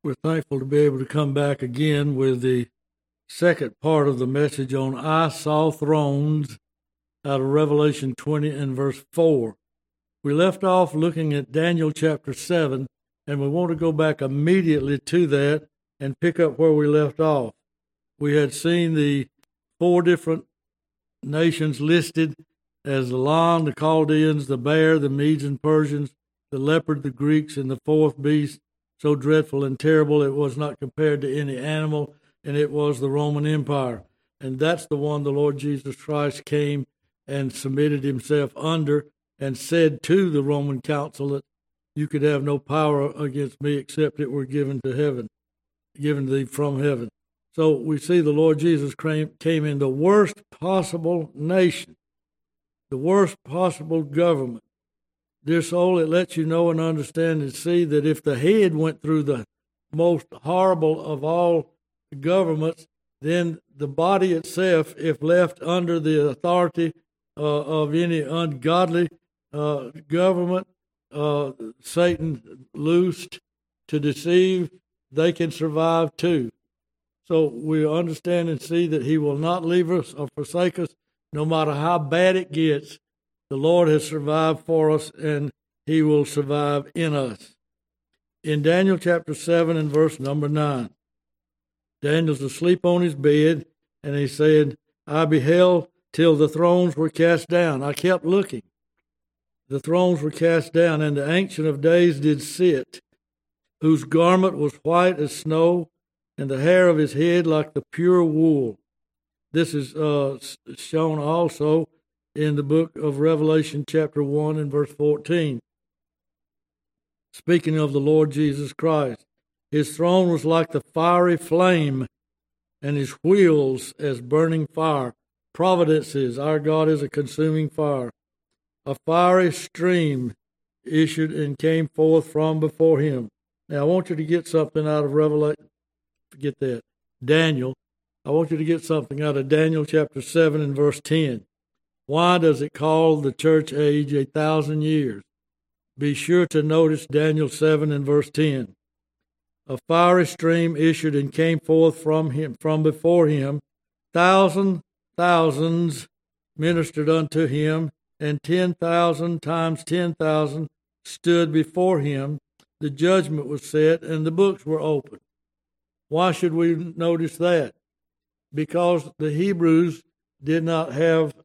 We're thankful to be able to come back again with the second part of the message on I saw thrones out of Revelation 20 and verse 4. We left off looking at Daniel chapter 7, and we want to go back immediately to that and pick up where we left off. We had seen the four different nations listed as the lion, the Chaldeans, the bear, the Medes and Persians, the leopard, the Greeks, and the fourth beast, so dreadful and terrible it was not compared to any animal, and it was the Roman Empire. And that's the one the Lord Jesus Christ came and submitted himself under and said to the Roman council that you could have no power against me except it were given to heaven, given to thee from heaven. So we see the Lord Jesus came in the worst possible nation, the worst possible government. Dear soul, it lets you know and understand and see that if the head went through the most horrible of all governments, then the body itself, if left under the authority of any ungodly government, Satan loosed to deceive, they can survive too. So we understand and see that he will not leave us or forsake us, no matter how bad it gets. The Lord has survived for us, and he will survive in us. In Daniel chapter 7 and verse number 9, Daniel's asleep on his bed, and he said, I beheld till the thrones were cast down. I kept looking. The thrones were cast down, and the Ancient of Days did sit, whose garment was white as snow, and the hair of his head like the pure wool. This is shown also in the book of Revelation chapter 1 and verse 14. Speaking of the Lord Jesus Christ, his throne was like the fiery flame, and his wheels as burning fire. Providence is, our God is a consuming fire. A fiery stream issued and came forth from before him. Now I want you to get something out of Revelation. Forget that. Daniel. I want you to get something out of Daniel chapter 7 and verse 10. Why does it call the church age 1,000 years? Be sure to notice Daniel 7 and verse 10. A fiery stream issued and came forth from before him. Thousands ministered unto him, and 10,000 times 10,000 stood before him. The judgment was set, and the books were opened. Why should we notice that? Because the Hebrews did not have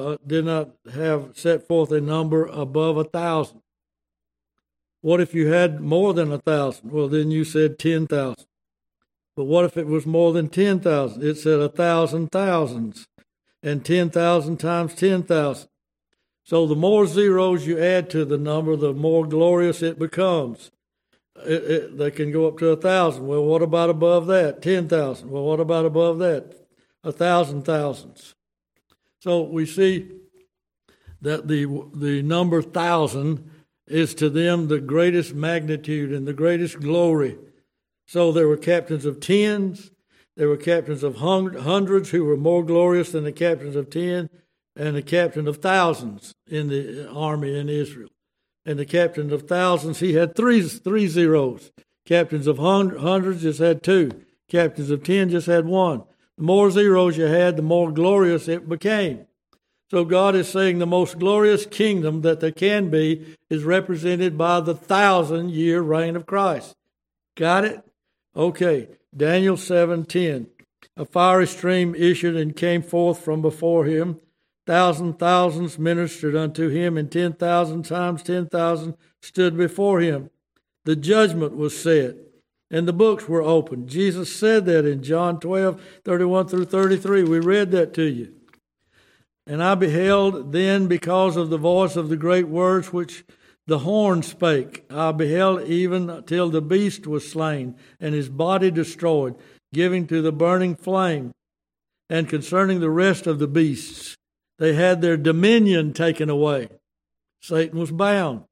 set forth a number above 1,000. What if you had more than 1,000? Well, then you said 10,000. But what if it was more than 10,000? It said 1,000 thousands, and 10,000 times 10,000. So the more zeros you add to the number, the more glorious it becomes. They can go up to 1,000. Well, what about above that? 10,000. Well, what about above that? 1,000 thousands. So we see that the number 1,000 is to them the greatest magnitude and the greatest glory. So there were captains of tens, there were captains of hundreds who were more glorious than the captains of 10, and the captain of thousands in the army in Israel. And the captain of thousands, he had three zeros. Captains of hundreds just had 2. Captains of 10 just had 1. The more zeros you had, the more glorious it became. So God is saying the most glorious kingdom that there can be is represented by the 1,000-year reign of Christ. Got it? Okay. Daniel 7:10. A fiery stream issued and came forth from before him. Thousands ministered unto him, and 10,000 times 10,000 stood before him. The judgment was set, and the books were opened. Jesus said that in John 12:31 through 33. We read that to you. And I beheld then, because of the voice of the great words which the horn spake, I beheld even till the beast was slain, and his body destroyed, giving to the burning flame. And concerning the rest of the beasts, they had their dominion taken away. Satan was bound.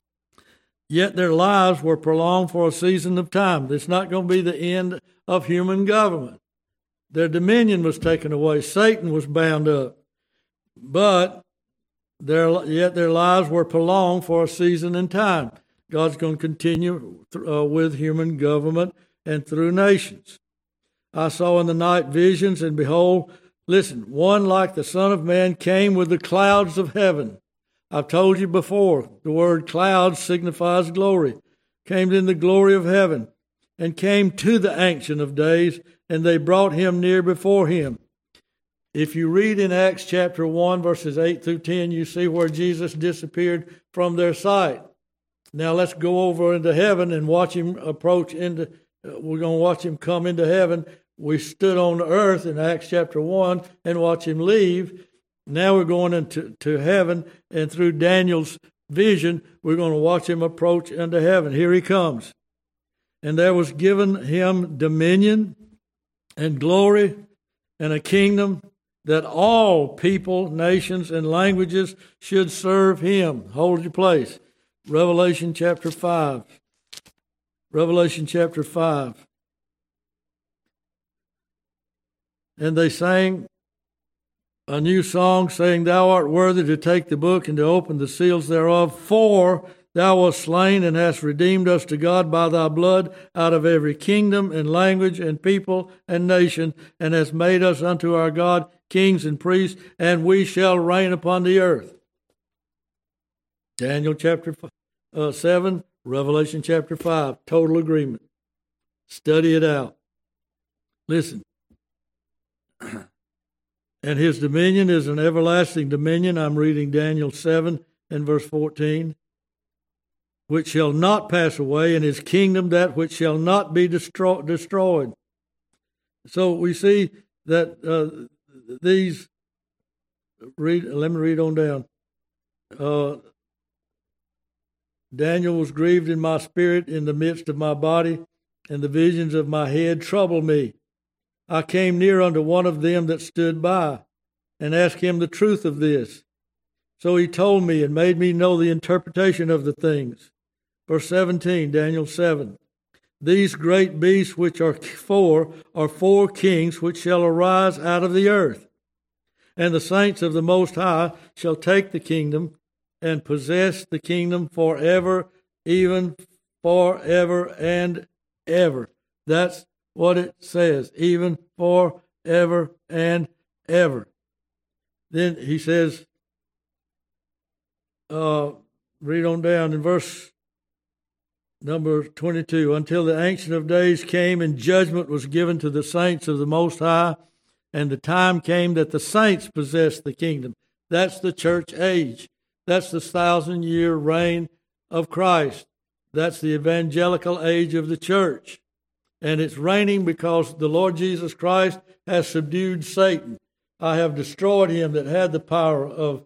Yet their lives were prolonged for a season of time. It's not going to be the end of human government. Their dominion was taken away. Satan was bound up. But yet their lives were prolonged for a season and time. God's going to continue with human government and through nations. I saw in the night visions, and behold, listen, one like the Son of Man came with the clouds of heaven. I've told you before, the word clouds signifies glory. Came in the glory of heaven, and came to the Ancient of Days, and they brought him near before him. If you read in Acts chapter 1, verses 8 through 10, you see where Jesus disappeared from their sight. Now let's go over into heaven and watch him approach into, we're going to watch him come into heaven. We stood on the earth in Acts chapter 1 and watch him leave. Now we're going into heaven, and through Daniel's vision, we're going to watch him approach into heaven. Here he comes. And there was given him dominion and glory and a kingdom, that all people, nations, and languages should serve him. Hold your place. Revelation chapter 5. Revelation chapter 5. And they sang a new song, saying, Thou art worthy to take the book and to open the seals thereof, for thou wast slain and hast redeemed us to God by thy blood out of every kingdom and language and people and nation, and hast made us unto our God kings and priests, and we shall reign upon the earth. Daniel chapter 7, Revelation chapter 5, total agreement. Study it out. Listen. And his dominion is an everlasting dominion. I'm reading Daniel 7 and verse 14. Which shall not pass away, and his kingdom that which shall not be destroyed. So we see that these, let me read on down. Daniel was grieved in my spirit in the midst of my body, and the visions of my head troubled me. I came near unto one of them that stood by, and asked him the truth of this. So he told me and made me know the interpretation of the things. Verse 17, Daniel 7. These great beasts which are four kings which shall arise out of the earth. And the saints of the Most High shall take the kingdom and possess the kingdom forever, even forever and ever. That's what it says, even forever and ever. Then he says, read on down in verse number 22, until the Ancient of Days came and judgment was given to the saints of the Most High, and the time came that the saints possessed the kingdom. That's the church age. That's the 1,000-year reign of Christ. That's the evangelical age of the church. And it's reigning because the Lord Jesus Christ has subdued Satan. I have destroyed him that had the power of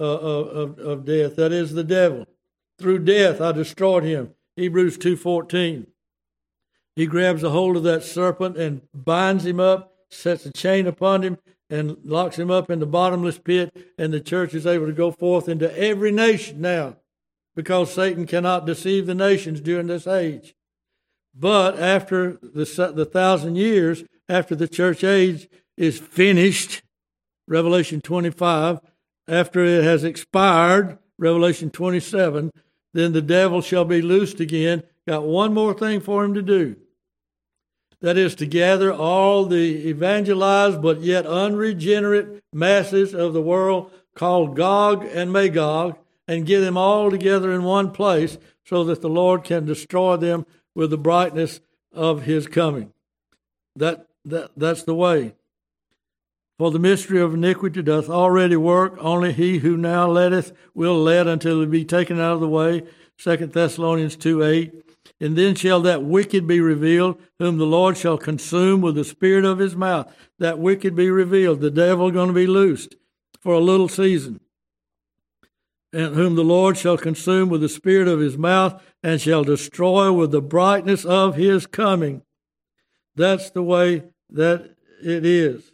death. That is the devil. Through death I destroyed him. Hebrews 2:14. He grabs a hold of that serpent and binds him up, sets a chain upon him, and locks him up in the bottomless pit, and the church is able to go forth into every nation now, because Satan cannot deceive the nations during this age. But after the 1,000 years, after the church age is finished, Revelation 25, after it has expired, Revelation 27, then the devil shall be loosed again. Got one more thing for him to do. That is to gather all the evangelized but yet unregenerate masses of the world called Gog and Magog, and get them all together in one place so that the Lord can destroy them with the brightness of his coming. That's the way. For the mystery of iniquity doth already work, only he who now letteth will let until it be taken out of the way. 2 Thessalonians 2:8. And then shall that wicked be revealed, whom the Lord shall consume with the spirit of his mouth. That wicked be revealed. The devil going to be loosed for a little season. And whom the Lord shall consume with the spirit of his mouth, and shall destroy with the brightness of his coming. That's the way that it is.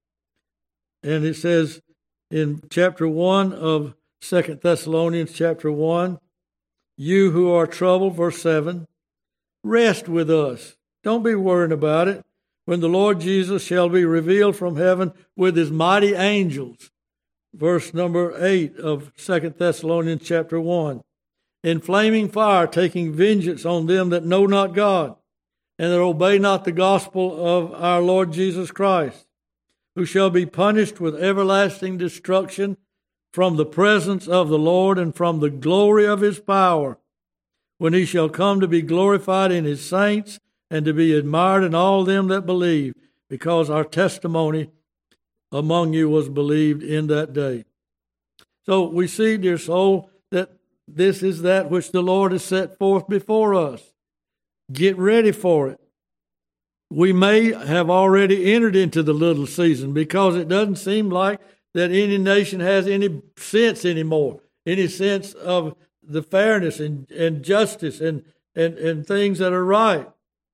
And it says in chapter 1 of 2 Thessalonians chapter 1, you who are troubled, verse 7, rest with us. Don't be worrying about it. When the Lord Jesus shall be revealed from heaven with his mighty angels. Verse number 8 of 2 Thessalonians chapter 1. In flaming fire, taking vengeance on them that know not God, and that obey not the gospel of our Lord Jesus Christ, who shall be punished with everlasting destruction from the presence of the Lord and from the glory of his power, when he shall come to be glorified in his saints and to be admired in all them that believe, because our testimony among you was believed in that day. So we see, dear soul, that this is that which the Lord has set forth before us. Get ready for it. We may have already entered into the little season, because it doesn't seem like that any nation has any sense anymore, any sense of the fairness and justice and things that are right.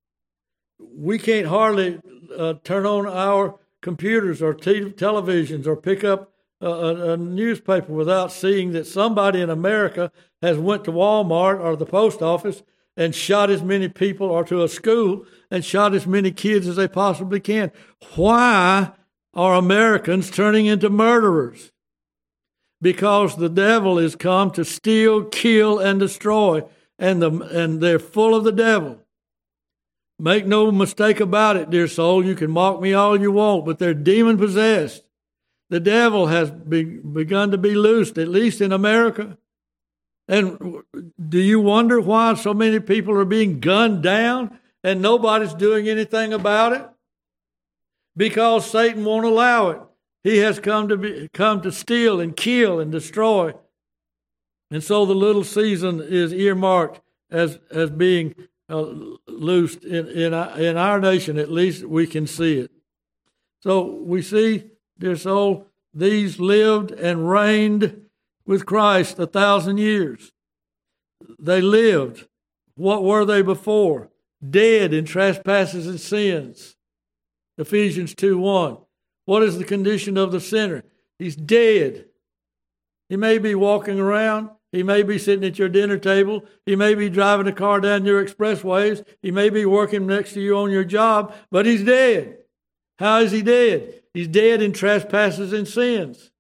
We can't hardly turn on our computers or televisions or pick up a newspaper without seeing that somebody in America has went to Walmart or the post office and shot as many people, or to a school and shot as many kids as they possibly can. Why are Americans turning into murderers? Because the devil is come to steal, kill, and destroy, and they're full of the devil. Make no mistake about it, dear soul. You can mock me all you want, but they're demon-possessed. The devil has begun to be loosed, at least in America. And do you wonder why so many people are being gunned down and nobody's doing anything about it? Because Satan won't allow it. He has come to steal and kill and destroy. And so the little season is earmarked as being loosed in our nation. At least we can see it. So we see, dear soul, these lived and reigned with Christ 1,000 years. They lived. What were they before? Dead in trespasses and sins. Ephesians 2:1. What is the condition of the sinner? He's dead. He may be walking around. He may be sitting at your dinner table. He may be driving a car down your expressways. He may be working next to you on your job, but he's dead. How is he dead? He's dead in trespasses and sins.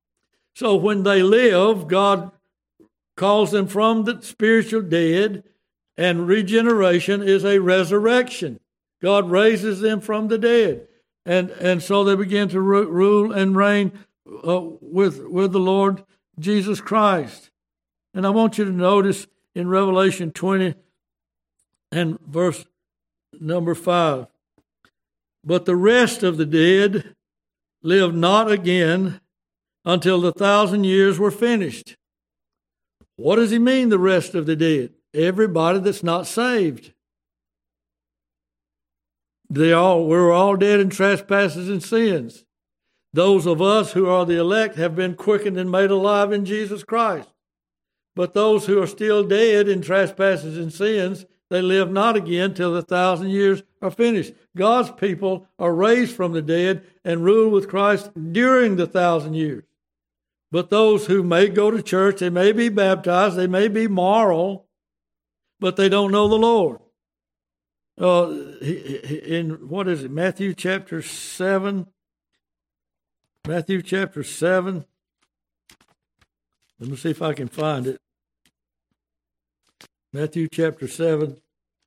So when they live, God calls them from the spiritual dead, and regeneration is a resurrection. God raises them from the dead. And so they begin to rule and reign with the Lord Jesus Christ. And I want you to notice in Revelation 20 and verse number 5, but the rest of the dead lived not again until the 1,000 years were finished. What does he mean, the rest of the dead? Everybody that's not saved. We're all dead in trespasses and sins. Those of us who are the elect have been quickened and made alive in Jesus Christ. But those who are still dead in trespasses and sins, they live not again till the 1,000 years are finished. God's people are raised from the dead and rule with Christ during the 1,000 years. But those who may go to church, they may be baptized, they may be moral, but they don't know the Lord. In what is it, Matthew chapter 7? Matthew chapter 7. Let me see if I can find it. Matthew chapter 7.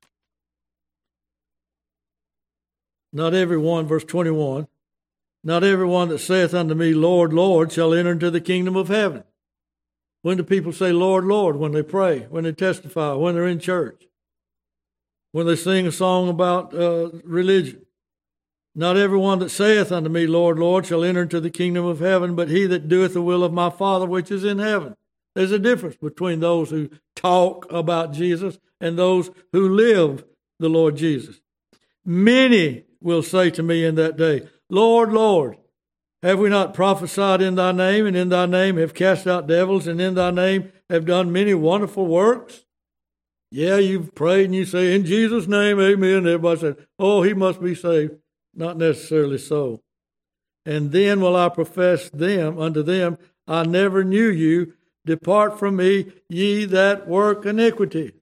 Not everyone, verse 21. Not everyone that saith unto me, Lord, Lord, shall enter into the kingdom of heaven. When do people say, Lord, Lord? When they pray, when they testify, when they're in church, when they sing a song about religion. Not everyone that saith unto me, Lord, Lord, shall enter into the kingdom of heaven, but he that doeth the will of my Father which is in heaven. There's a difference between those who talk about Jesus and those who live the Lord Jesus. Many will say to me in that day, Lord, Lord, have we not prophesied in thy name, and in thy name have cast out devils, and in thy name have done many wonderful works? Yeah, you've prayed and you say, in Jesus' name, amen. Everybody said, oh, he must be saved. Not necessarily so. And then will I profess unto them, I never knew you. Depart from me, ye that work iniquity.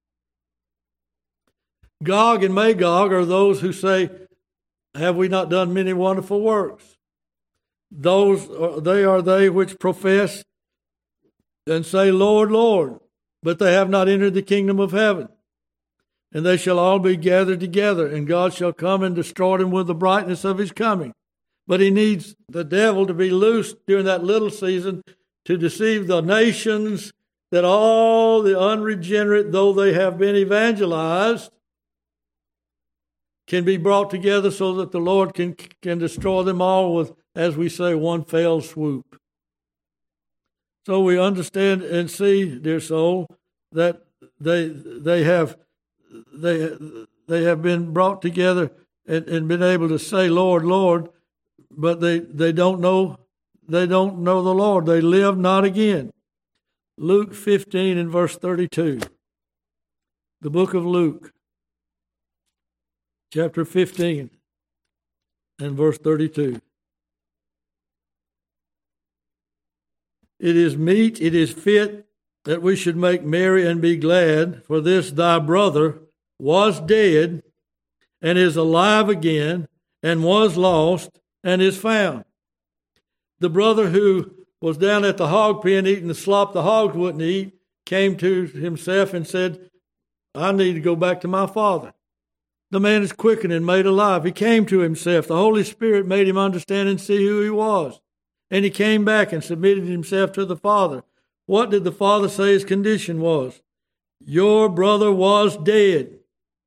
Gog and Magog are those who say, have we not done many wonderful works? They are they which profess and say, Lord, Lord, but they have not entered the kingdom of heaven. and they shall all be gathered together, and God shall come and destroy them with the brightness of his coming. But he needs the devil to be loosed during that little season to deceive the nations, that all the unregenerate, though they have been evangelized, can be brought together so that the Lord can destroy them all with, as we say, one fell swoop. So we understand and see, dear soul, that they have been brought together and been able to say, Lord, Lord, but they don't know the Lord. They live not again. Luke 15 and verse 32. The book of Luke, chapter 15 and verse 32. It is meet, it is fit that we should make merry and be glad, for this thy brother was dead and is alive again, and was lost and is found. The brother who was down at the hog pen eating the slop the hogs wouldn't eat came to himself and said, I need to go back to my father. The man is quickened and made alive. He came to himself. The Holy Spirit made him understand and see who he was. And he came back and submitted himself to the Father. What did the Father say his condition was? Your brother was dead.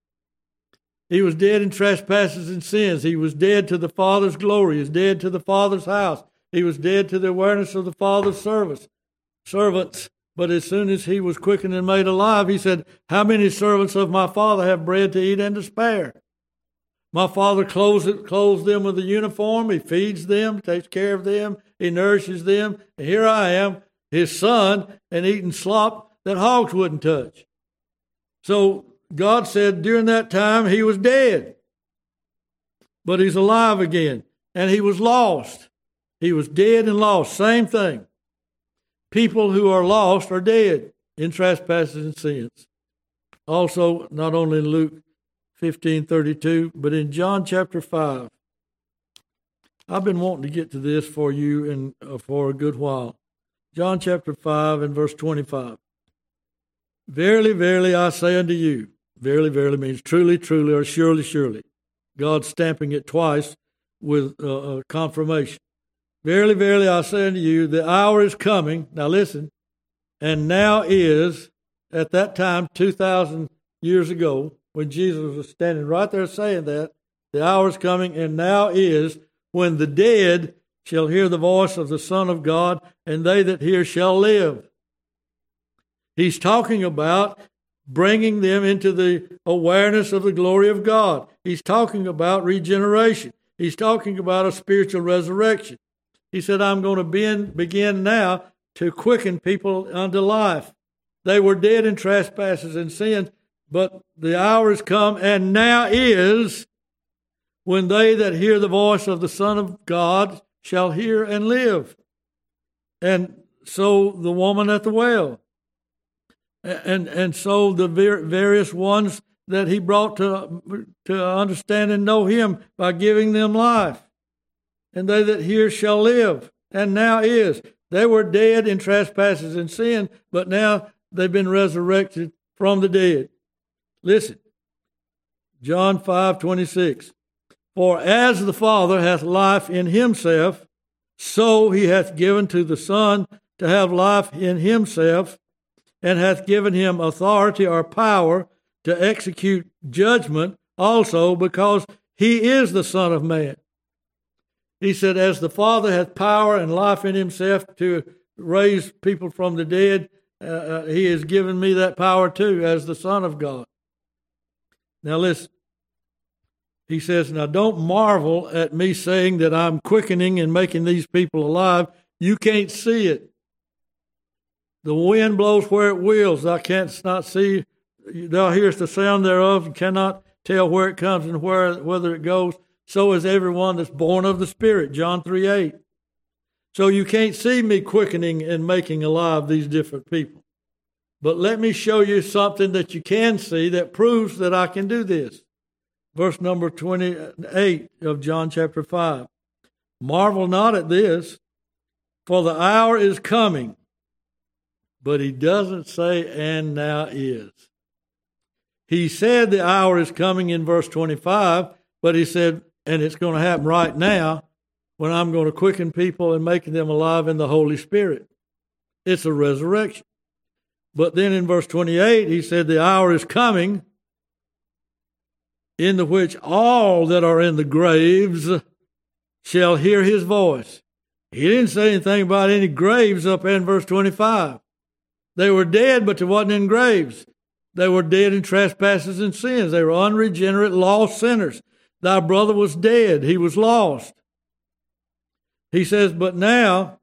He was dead in trespasses and sins. He was dead to the Father's glory. He was dead to the Father's house. He was dead to the awareness of the Father's servants. But as soon as he was quickened and made alive, he said, how many servants of my Father have bread to eat and to spare? My Father clothes them with a uniform. He feeds them, takes care of them. He nourishes them. And here I am, his son, and eating slop that hogs wouldn't touch. So God said during that time he was dead. But he's alive again. And he was lost. He was dead and lost. Same thing. People who are lost are dead in trespasses and sins. Also, not only in Luke 15:32, but in John chapter 5. I've been wanting to get to this for you for a good while. John chapter 5 and verse 25. Verily, verily, I say unto you. Verily, verily means truly, truly, or surely, surely. God stamping it twice with confirmation. Verily, verily, I say unto you, the hour is coming. Now listen. And now is, at that time, 2,000 years ago, when Jesus was standing right there saying that, the hour is coming, and now is, when the dead shall hear the voice of the Son of God, and they that hear shall live. He's talking about bringing them into the awareness of the glory of God. He's talking about regeneration. He's talking about a spiritual resurrection. He said, I'm going to begin now to quicken people unto life. They were dead in trespasses and sins, but the hour is come, and now is, when they that hear the voice of the Son of God shall hear and live. And so the woman at the well, and so the various ones that he brought to understand and know him by giving them life. And they that hear shall live, and now is. They were dead in trespasses and sin, but now they've been resurrected from the dead. Listen, John 5:26. For as the Father hath life in himself, so he hath given to the Son to have life in himself, and hath given him authority or power to execute judgment also, because he is the Son of Man. He said, as the Father hath power and life in himself to raise people from the dead, he has given me that power too, as the Son of God. Now listen. He says, now don't marvel at me saying that I'm quickening and making these people alive. You can't see it. The wind blows where it wills. Thou canst not see. Thou hearest the sound thereof and cannot tell where it comes and whether it goes. So is everyone that's born of the Spirit, John 3:8. So you can't see me quickening and making alive these different people. But let me show you something that you can see that proves that I can do this. Verse number 28 of John chapter 5. Marvel not at this, for the hour is coming. But he doesn't say, and now is. He said the hour is coming in verse 25, but he said, and it's going to happen right now, when I'm going to quicken people and making them alive in the Holy Spirit. It's a resurrection. But then in verse 28, he said the hour is coming in the which all that are in the graves shall hear his voice. He didn't say anything about any graves up in verse 25. They were dead, but they wasn't in graves. They were dead in trespasses and sins. They were unregenerate, lost sinners. Thy brother was dead. He was lost. He says, but now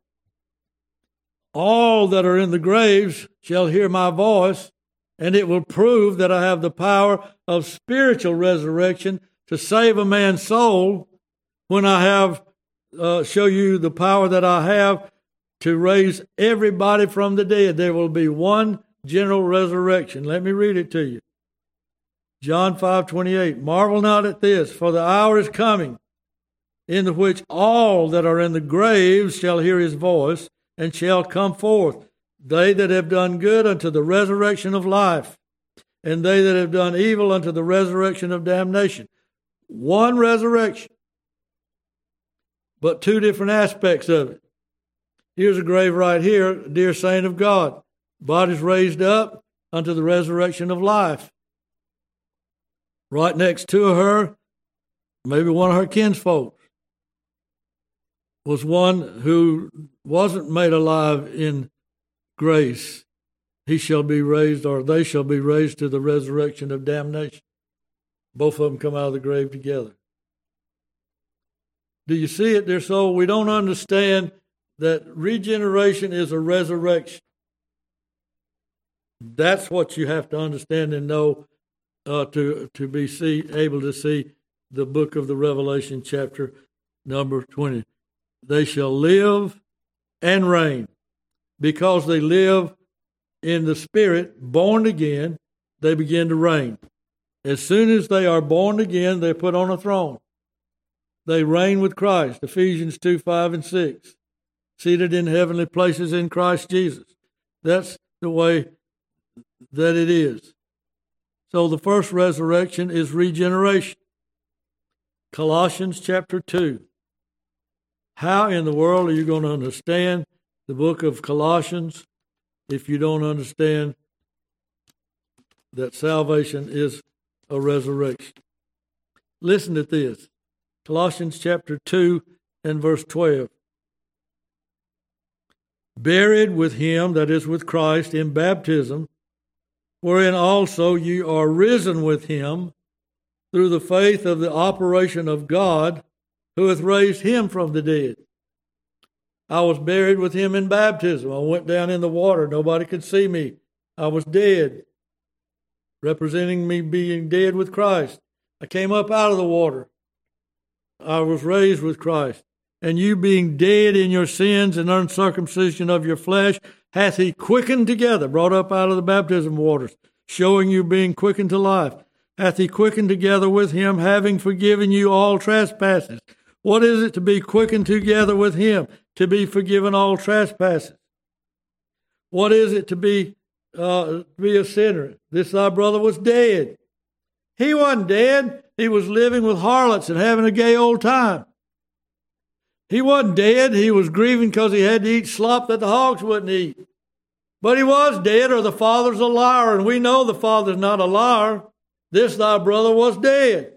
all that are in the graves shall hear my voice, and it will prove that I have the power of spiritual resurrection to save a man's soul when I have show you the power that I have to raise everybody from the dead. There will be one general resurrection. Let me read it to you. John 5:28. Marvel not at this, for the hour is coming in the which all that are in the graves shall hear his voice and shall come forth. They that have done good unto the resurrection of life, and they that have done evil unto the resurrection of damnation. One resurrection, but two different aspects of it. Here's a grave right here, dear saint of God. Body's raised up unto the resurrection of life. Right next to her, maybe one of her kinsfolk, was one who wasn't made alive in grace. He shall be raised, or they shall be raised to the resurrection of damnation. Both of them come out of the grave together. Do you see it, dear soul? We don't understand that regeneration is a resurrection. That's what you have to understand and know to be able to see the book of the Revelation, chapter number 20. They shall live and reign. Because they live in the Spirit, born again, they begin to reign. As soon as they are born again, they're put on a throne. They reign with Christ, Ephesians 2:5 and 6. Seated in heavenly places in Christ Jesus. That's the way that it is. So the first resurrection is regeneration. Colossians chapter 2. How in the world are you going to understand the book of Colossians if you don't understand that salvation is a resurrection? Listen to this. Colossians chapter 2 and verse 12. Buried with him, that is with Christ, in baptism, wherein also ye are risen with him through the faith of the operation of God, who hath raised him from the dead. I was buried with him in baptism. I went down in the water. Nobody could see me. I was dead, representing me being dead with Christ. I came up out of the water. I was raised with Christ. And you being dead in your sins and uncircumcision of your flesh, hath he quickened together, brought up out of the baptism waters, showing you being quickened to life. Hath he quickened together with him, having forgiven you all trespasses. What is it to be quickened together with him? To be forgiven all trespasses. What is it to be a sinner? This thy brother was dead. He wasn't dead. He was living with harlots and having a gay old time. He wasn't dead. He was grieving because he had to eat slop that the hogs wouldn't eat. But he was dead, or the father's a liar, and we know the father's not a liar. This thy brother was dead.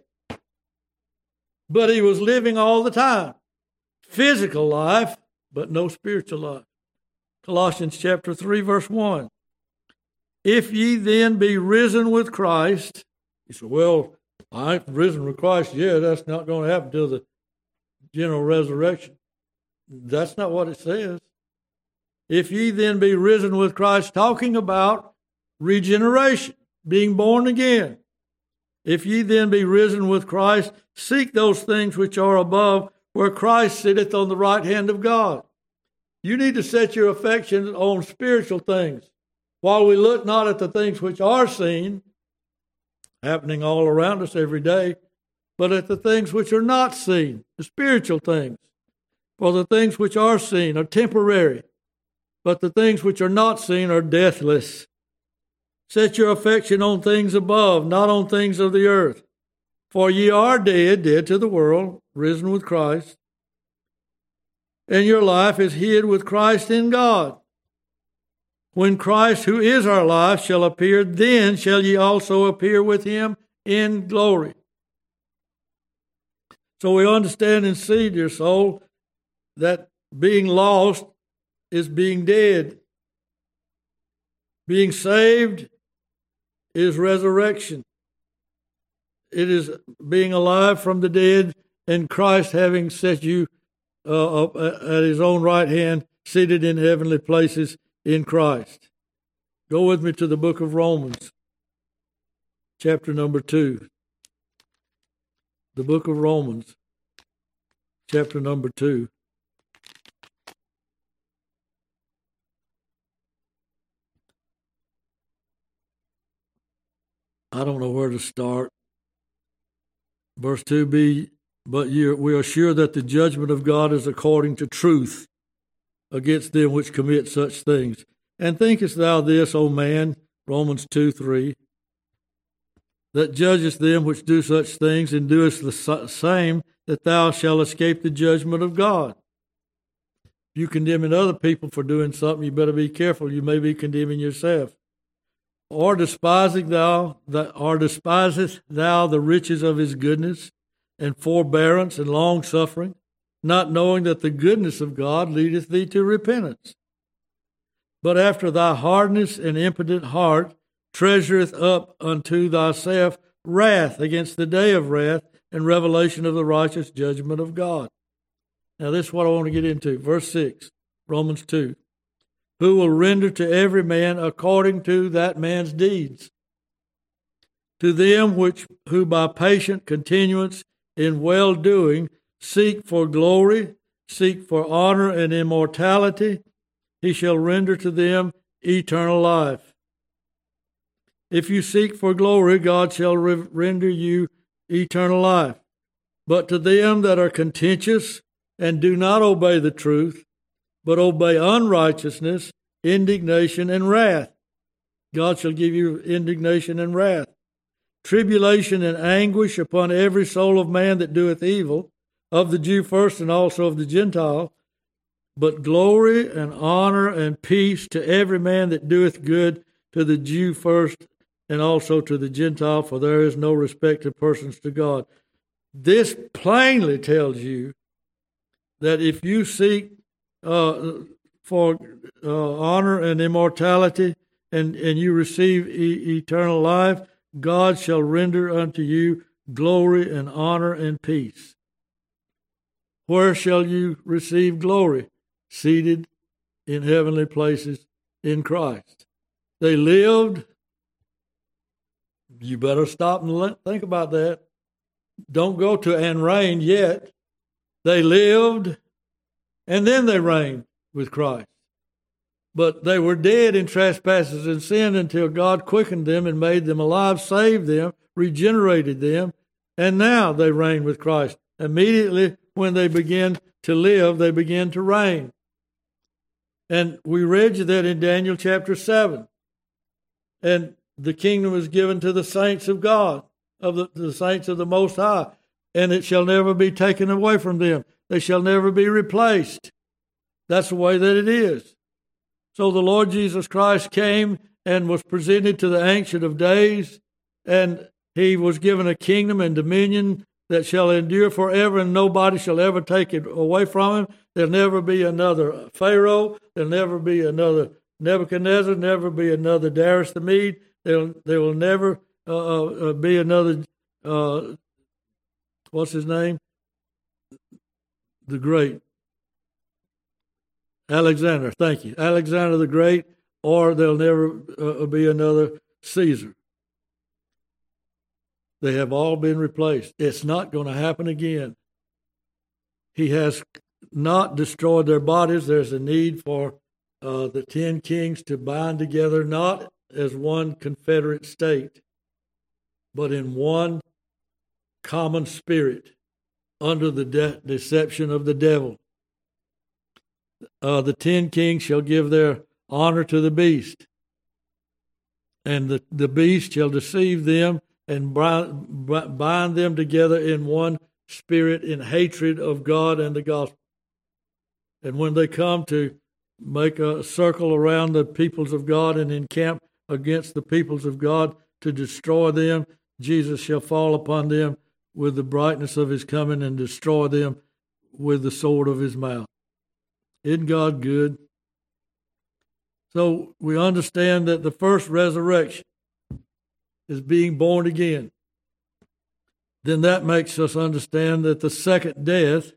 But he was living all the time. Physical life, but no spiritual life. Colossians chapter 3, verse 1. If ye then be risen with Christ, you say, well, I ain't risen with Christ yet. That's not going to happen till the general resurrection. That's not what it says. If ye then be risen with Christ, talking about regeneration, being born again. If ye then be risen with Christ, seek those things which are above, where Christ sitteth on the right hand of God. You need to set your affections on spiritual things, while we look not at the things which are seen, happening all around us every day, but at the things which are not seen, the spiritual things. For the things which are seen are temporary, but the things which are not seen are deathless. Set your affection on things above, not on things of the earth. For ye are dead, dead to the world, risen with Christ, and your life is hid with Christ in God. When Christ, who is our life, shall appear, then shall ye also appear with him in glory. So we understand and see, dear soul, that being lost is being dead. Being saved is resurrection. It is being alive from the dead, and Christ having set you up at his own right hand, seated in heavenly places in Christ. Go with me to the book of Romans, chapter number 2. The book of Romans, chapter number 2. I don't know where to start. Verse 2b, but we are sure that the judgment of God is according to truth against them which commit such things. And thinkest thou this, O man, Romans 2:3, that judgest them which do such things, and doest the same, that thou shalt escape the judgment of God? If you condemning other people for doing something, you better be careful. You may be condemning yourself. Or despisest thou the riches of his goodness, and forbearance, and long-suffering, not knowing that the goodness of God leadeth thee to repentance? But after thy hardness and impotent heart treasureth up unto thyself wrath against the day of wrath and revelation of the righteous judgment of God. Now this is what I want to get into. Verse 6, Romans 2. Who will render to every man according to that man's deeds. To them who by patient continuance in well-doing seek for glory, seek for honor and immortality, he shall render to them eternal life. If you seek for glory, God shall render you eternal life. But to them that are contentious and do not obey the truth, but obey unrighteousness, indignation, and wrath, God shall give you indignation and wrath. Tribulation and anguish upon every soul of man that doeth evil, of the Jew first and also of the Gentile, but glory and honor and peace to every man that doeth good, to the Jew first and also to the Gentile, for there is no respect of persons to God. This plainly tells you that if you seek for honor and immortality, and you receive eternal life, God shall render unto you glory and honor and peace. Where shall you receive glory? Seated in heavenly places in Christ. They lived. You better stop and think about that. Don't go to and reigned yet. They lived, and then they reigned with Christ. But they were dead in trespasses and sin until God quickened them and made them alive, saved them, regenerated them, and now they reign with Christ. Immediately when they begin to live, they begin to reign. And we read you that in Daniel chapter 7. And the kingdom is given to the saints of God, of the saints of the Most High, and it shall never be taken away from them. They shall never be replaced. That's the way that it is. So the Lord Jesus Christ came and was presented to the Ancient of Days, and he was given a kingdom and dominion that shall endure forever, and nobody shall ever take it away from him. There'll never be another Pharaoh. There'll never be another Nebuchadnezzar, never be another Darius the Mede. There will never be another, what's his name? The Great. Alexander, thank you. Alexander the Great, or there'll never be another Caesar. They have all been replaced. It's not going to happen again. He has not destroyed their bodies. There's a need for the 10 kings to bind together, not as one confederate state, but in one common spirit under the deception of the devil. The 10 kings shall give their honor to the beast, and the beast shall deceive them and bind them together in one spirit in hatred of God and the gospel. And when they come to make a circle around the peoples of God and encamp against the peoples of God to destroy them, Jesus shall fall upon them with the brightness of his coming and destroy them with the sword of his mouth. Isn't God good? So we understand that the first resurrection is being born again. Then that makes us understand that the second death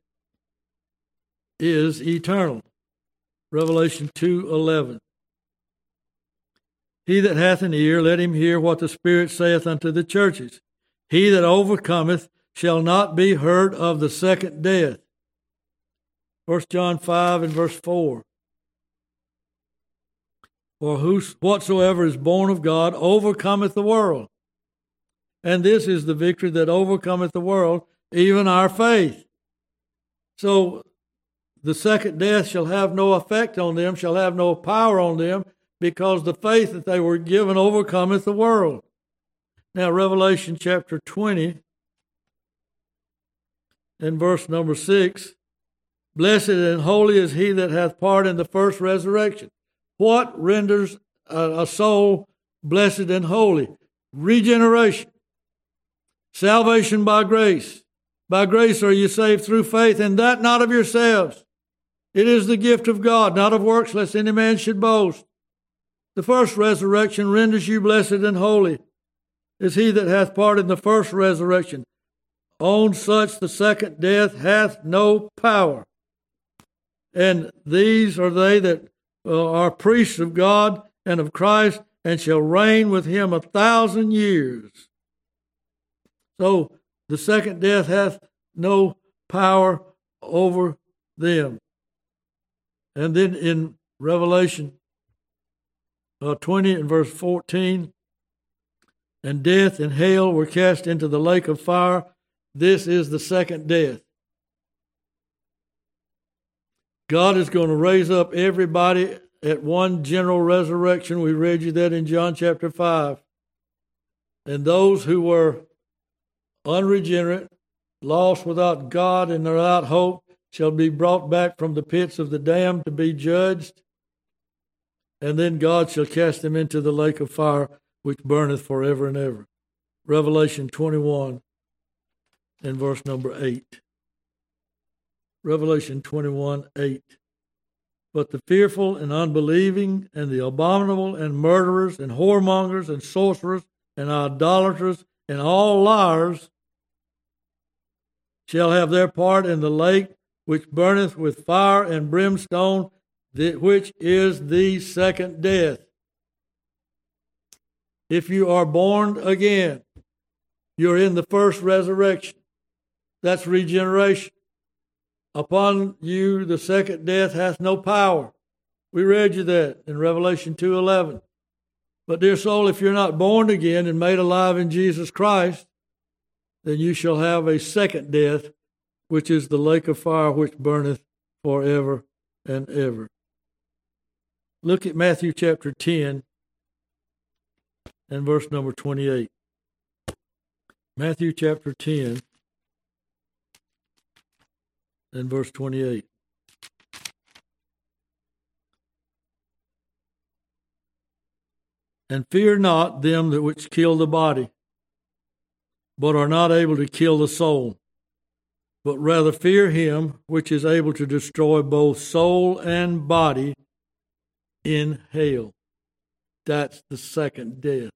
is eternal. Revelation 2:11. He that hath an ear, let him hear what the Spirit saith unto the churches. He that overcometh shall not be hurt of the second death. 1 John 5 and verse 4. For whatsoever is born of God overcometh the world. And this is the victory that overcometh the world, even our faith. So the second death shall have no effect on them, shall have no power on them, because the faith that they were given overcometh the world. Now, Revelation chapter 20 and verse number 6, blessed and holy is he that hath part in the first resurrection. What renders a soul blessed and holy? Regeneration. Salvation by grace. By grace are you saved through faith, and that not of yourselves. It is the gift of God, not of works, lest any man should boast. The first resurrection renders you blessed and holy. Is he that hath part in the first resurrection. On such the second death hath no power. And these are they that are priests of God and of Christ, and shall reign with him 1,000 years. So the second death hath no power over them. And then in Revelation 20 and verse 14, and death and hell were cast into the lake of fire. This is the second death. God is going to raise up everybody at one general resurrection. We read you that in John chapter 5. And those who were unregenerate, lost without God and without hope, shall be brought back from the pits of the damned to be judged. And then God shall cast them into the lake of fire, which burneth forever and ever. Revelation 21 and verse number 8. Revelation 21:8. But the fearful and unbelieving and the abominable and murderers and whoremongers and sorcerers and idolaters and all liars shall have their part in the lake which burneth with fire and brimstone, which is the second death. If you are born again, you're in the first resurrection. That's regeneration. Upon you the second death hath no power. We read you that in Revelation 2:11. But dear soul, if you're not born again and made alive in Jesus Christ, then you shall have a second death, which is the lake of fire which burneth forever and ever. Look at Matthew chapter 10 and verse number 28. Matthew chapter 10 and verse 28. And fear not them that which kill the body, but are not able to kill the soul, but rather fear him which is able to destroy both soul and body in hell. That's the second death.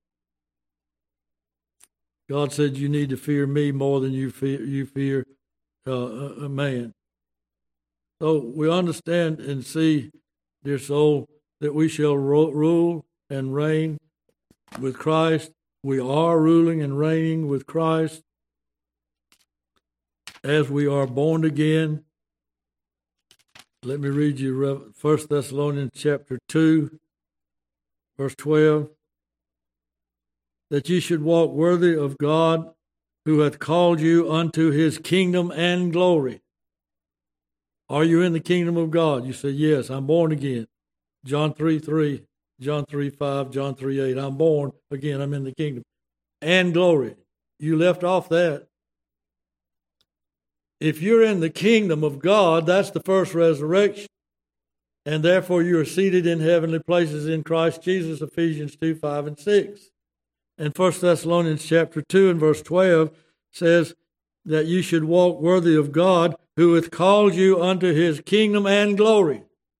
God said you need to fear me more than you fear a man. So we understand and see, dear soul, that we shall rule and reign with Christ. We are ruling and reigning with Christ as we are born again. Let me read you 1 Thessalonians chapter 2, verse 12. That ye should walk worthy of God, who hath called you unto his kingdom and glory. Are you in the kingdom of God? You say, yes, I'm born again. John 3:3. John 3:5, John 3:8. I'm born again. I'm in the kingdom. And glory. You left off that. If you're in the kingdom of God, that's the first resurrection. And therefore you are seated in heavenly places in Christ Jesus, Ephesians 2:5 and 6. And 1 Thessalonians chapter 2 and verse 12 says that you should walk worthy of God, who hath called you unto his kingdom and glory.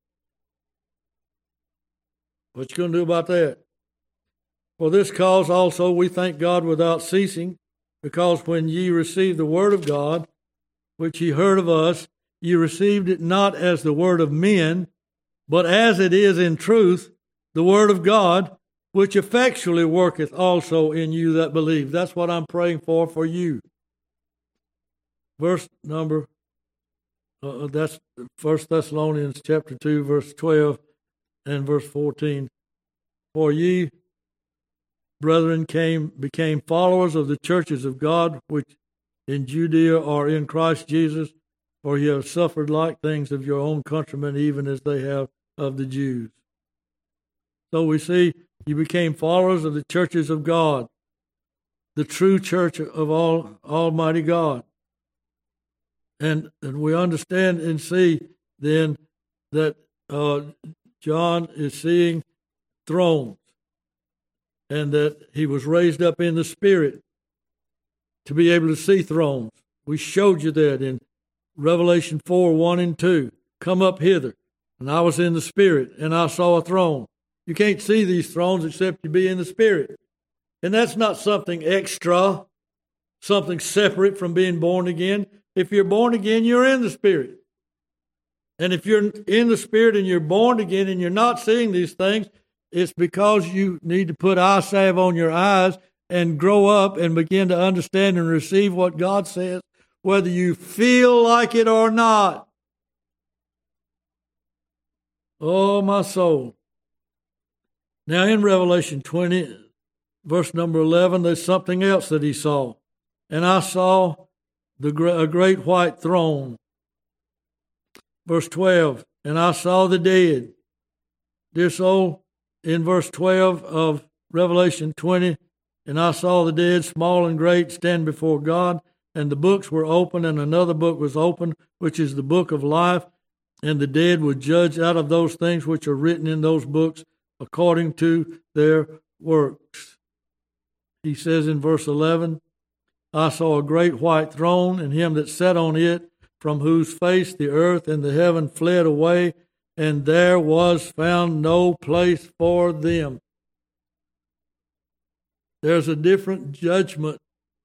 What you going to do about that? For this cause also we thank God without ceasing, because when ye received the word of God, which ye heard of us, ye received it not as the word of men, but as it is in truth, the word of God, which effectually worketh also in you that believe. That's what I'm praying for you. Verse number, that's 1 Thessalonians chapter 2, verse 12 and verse 14. For ye, brethren, became followers of the churches of God, which in Judea are in Christ Jesus, for ye have suffered like things of your own countrymen, even as they have of the Jews. So we see you became followers of the churches of God, the true church of Almighty God. And we understand and see then that John is seeing thrones, and that he was raised up in the Spirit to be able to see thrones. We showed you that in Revelation 4:1 and 2. Come up hither. And I was in the Spirit, and I saw a throne. You can't see these thrones except you be in the Spirit. And that's not something extra, something separate from being born again. If you're born again, you're in the Spirit. And if you're in the Spirit and you're born again and you're not seeing these things, it's because you need to put eye salve on your eyes and grow up and begin to understand and receive what God says, whether you feel like it or not. Oh, my soul. Now in Revelation 20, verse number 11, there's something else that he saw. And I saw a great white throne. Verse 12, and I saw the dead. Dear soul, in verse 12 of Revelation 20, and I saw the dead, small and great, stand before God, and the books were open, and another book was opened, which is the book of life, and the dead were judged out of those things which are written in those books according to their works. He says in verse 11, I saw a great white throne, and him that sat on it, from whose face the earth and the heaven fled away, and there was found no place for them. There's a different judgment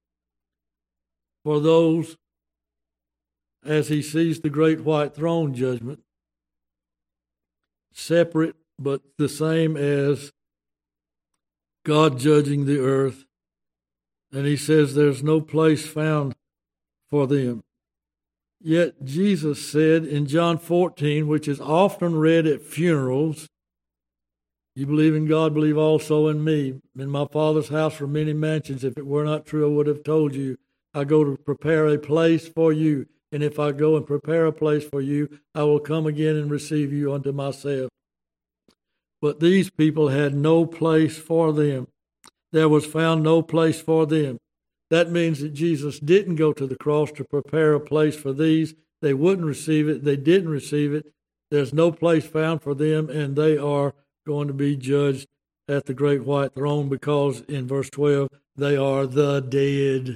for those as he sees the great white throne judgment. Separate, but the same as God judging the earth. And he says there's no place found for them. Yet Jesus said in John 14, which is often read at funerals, you believe in God, believe also in me. In my Father's house are many mansions. If it were not true, I would have told you. I go to prepare a place for you. And if I go and prepare a place for you, I will come again and receive you unto myself. But these people had no place for them. There was found no place for them. That means that Jesus didn't go to the cross to prepare a place for these. They wouldn't receive it. They didn't receive it. There's no place found for them, and they are going to be judged at the great white throne because in verse 12, they are the dead.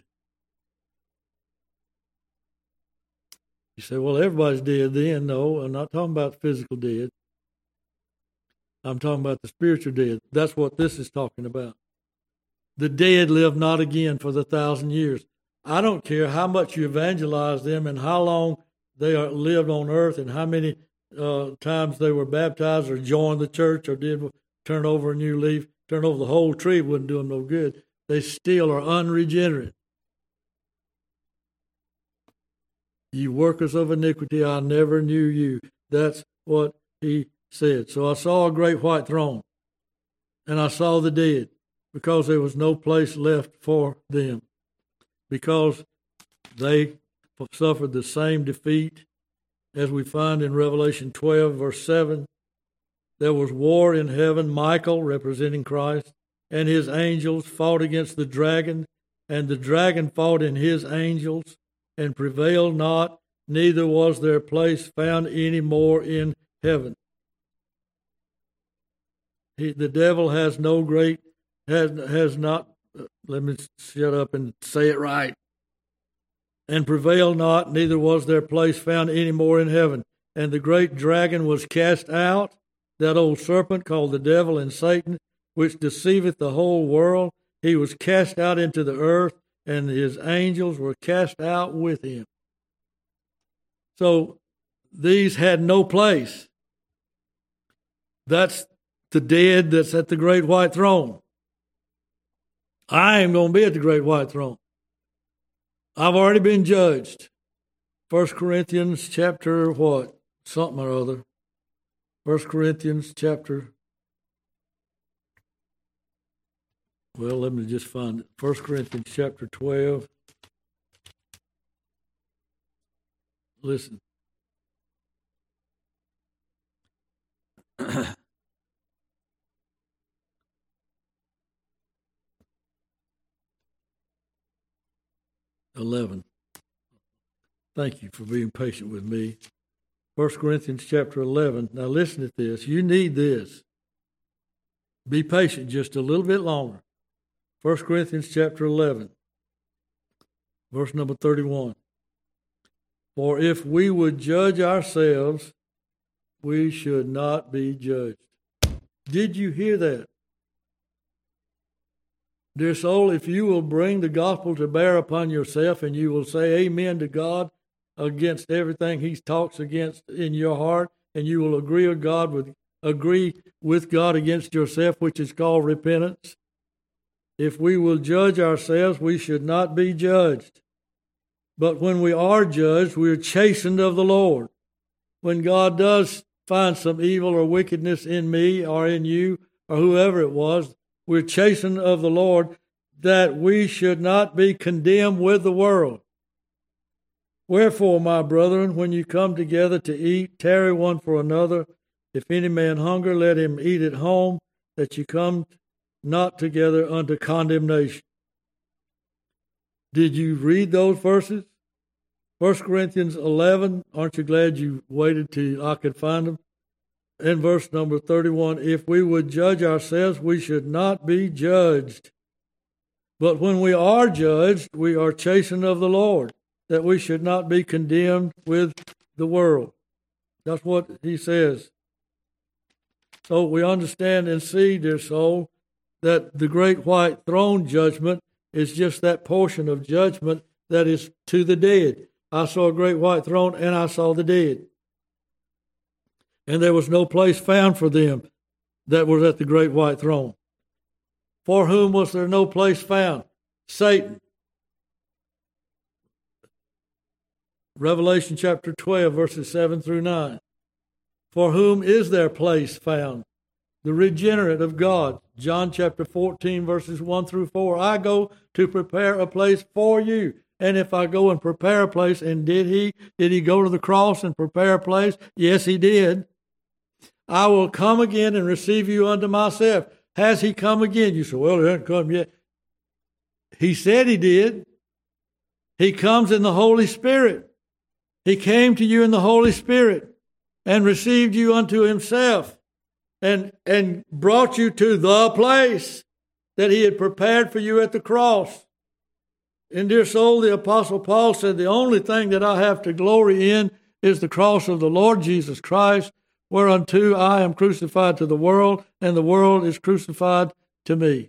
You say, well, everybody's dead then. No, I'm not talking about physical dead. I'm talking about the spiritual dead. That's what this is talking about. The dead live not again for the 1,000 years. I don't care how much you evangelize them and how long they lived on earth and how many times they were baptized or joined the church or did turn over a new leaf, turn over the whole tree wouldn't do them no good. They still are unregenerate. Ye workers of iniquity, I never knew you. That's what he said. So I saw a great white throne, and I saw the dead, because there was no place left for them, because they suffered the same defeat as we find in Revelation 12, verse 7. there was war in heaven. Michael, representing Christ, and his angels fought against the dragon, and the dragon fought in his angels, and prevailed not, neither was their place found any more in heaven. The devil has not, let me shut up and say it right. And prevailed not, neither was their place found any more in heaven. And the great dragon was cast out, that old serpent called the devil and Satan, which deceiveth the whole world. He was cast out into the earth, and his angels were cast out with him. So these had no place. That's the dead that's at the great white throne. I am going to be at the great white throne. I've already been judged. 1 Corinthians chapter what? Something or other. 1 Corinthians chapter, well, let me just find it. 1 Corinthians chapter 12. Listen. (11). Thank you for being patient with me. 1 Corinthians chapter 11. Now listen to this. You need this. Be patient just a little bit longer. 1 Corinthians chapter 11, verse number 31. For if we would judge ourselves, we should not be judged. Did you hear that? Dear soul, if you will bring the gospel to bear upon yourself and you will say amen to God against everything he talks against in your heart, and you will agree with God against yourself, which is called repentance. If we will judge ourselves, we should not be judged. But when we are judged, we are chastened of the Lord. When God does find some evil or wickedness in me or in you or whoever it was, we're chastened of the Lord, that we should not be condemned with the world. Wherefore, my brethren, when you come together to eat, tarry one for another. If any man hunger, let him eat at home, that you come not together unto condemnation. Did you read those verses? 1 Corinthians 11, aren't you glad you waited till I could find them? In verse number 31, if we would judge ourselves, we should not be judged. But when we are judged, we are chastened of the Lord, that we should not be condemned with the world. That's what he says. So we understand and see, dear soul, that the great white throne judgment is just that portion of judgment that is to the dead. I saw a great white throne and I saw the dead. And there was no place found for them that was at the great white throne. For whom was there no place found? Satan. Revelation chapter 12, verses 7 through 9. For whom is there place found? The regenerate of God. John chapter 14, verses 1 through 4. I go to prepare a place for you. And if I go and prepare a place, and did he go to the cross and prepare a place? Yes, he did. I will come again and receive you unto myself. Has he come again? You say, well, he hasn't come yet. He said he did. He comes in the Holy Spirit. He came to you in the Holy Spirit and received you unto himself and brought you to the place that he had prepared for you at the cross. And dear soul, the Apostle Paul said, the only thing that I have to glory in is the cross of the Lord Jesus Christ, whereunto I am crucified to the world, and the world is crucified to me.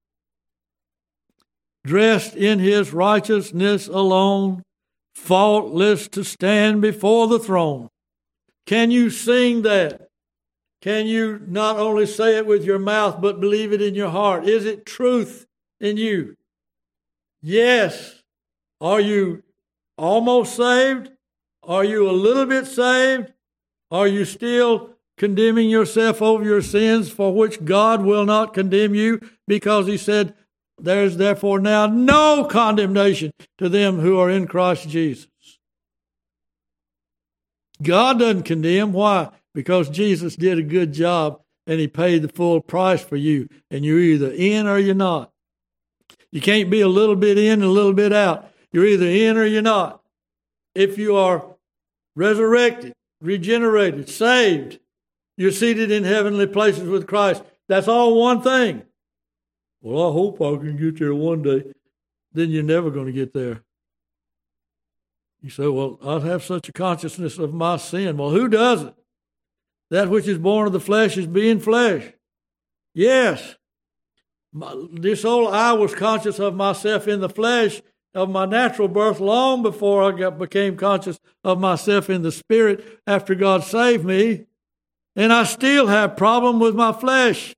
Dressed in his righteousness alone, faultless to stand before the throne. Can you sing that? Can you not only say it with your mouth, but believe it in your heart? Is it truth in you? Yes. Are you almost saved? Are you a little bit saved? Are you still condemning yourself over your sins, for which God will not condemn you? Because he said, there is therefore now no condemnation to them who are in Christ Jesus. God doesn't condemn. Why? because Jesus did a good job and he paid the full price for you. And you're either in or you're not. You can't be a little bit in and a little bit out. You're either in or you're not. If you are resurrected, regenerated, saved, you're seated in heavenly places with Christ. That's all one thing. Well, I hope I can get there one day. Then you're never going to get there. You say, well, I have such a consciousness of my sin. Well, who doesn't? That which is born of the flesh is being flesh. Yes. This old I was conscious of myself in the flesh of my natural birth long before I became conscious of myself in the spirit after God saved me. And I still have problem with my flesh.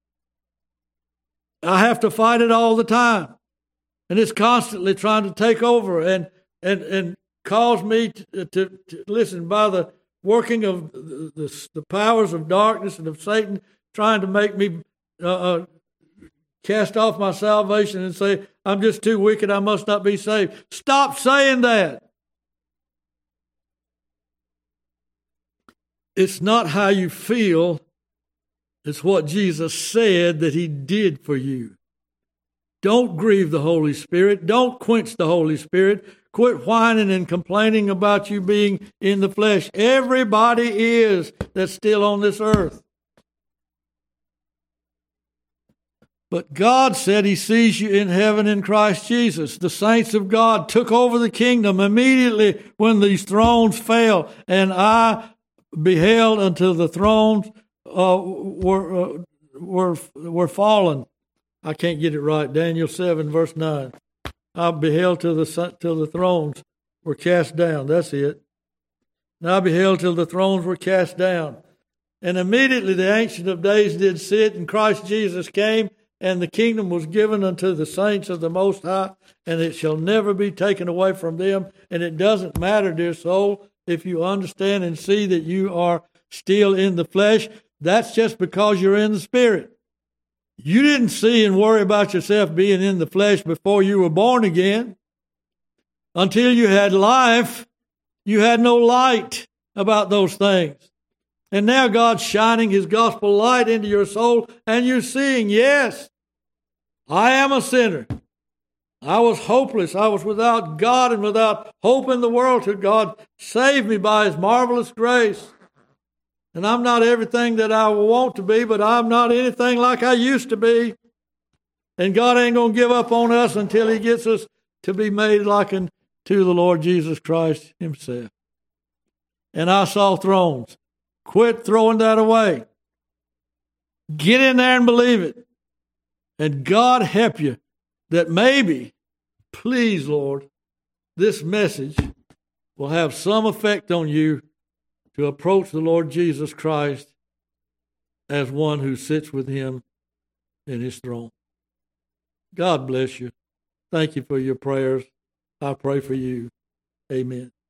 I have to fight it all the time. And it's constantly trying to take over and cause me to listen, by the working of the powers of darkness and of Satan, trying to make me cast off my salvation and say, I'm just too wicked, I must not be saved. Stop saying that. It's not how you feel, it's what Jesus said that he did for you. Don't grieve the Holy Spirit. Don't quench the Holy Spirit. Quit whining and complaining about you being in the flesh. Everybody is that's still on this earth. But God said he sees you in heaven in Christ Jesus. The saints of God took over the kingdom immediately when these thrones fell. And I beheld until the thrones were fallen. I can't get it right. Daniel 7, verse 9. I beheld till the thrones were cast down. That's it. And I beheld till the thrones were cast down. And immediately the Ancient of Days did sit, and Christ Jesus came, and the kingdom was given unto the saints of the Most High, and it shall never be taken away from them. And it doesn't matter, dear soul, if you understand and see that you are still in the flesh. That's just because you're in the Spirit. You didn't see and worry about yourself being in the flesh before you were born again. Until you had life, you had no light about those things. And now God's shining his gospel light into your soul, and you're seeing, yes, I am a sinner. I was hopeless. I was without God and without hope in the world till God saved me by his marvelous grace. And I'm not everything that I want to be, but I'm not anything like I used to be. And God ain't going to give up on us until he gets us to be made like unto the Lord Jesus Christ himself. And I saw thrones. Quit throwing that away. Get in there and believe it. And God help you that maybe, please, Lord, this message will have some effect on you to approach the Lord Jesus Christ as one who sits with him in his throne. God bless you. Thank you for your prayers. I pray for you. Amen.